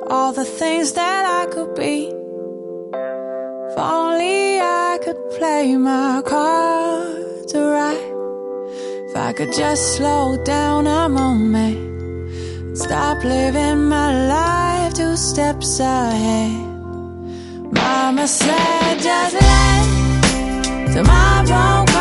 all the things that I could be. If only I could play my cards right. If I could just slow down a moment, stop living my life 2 steps ahead. Mama said just let tomorrow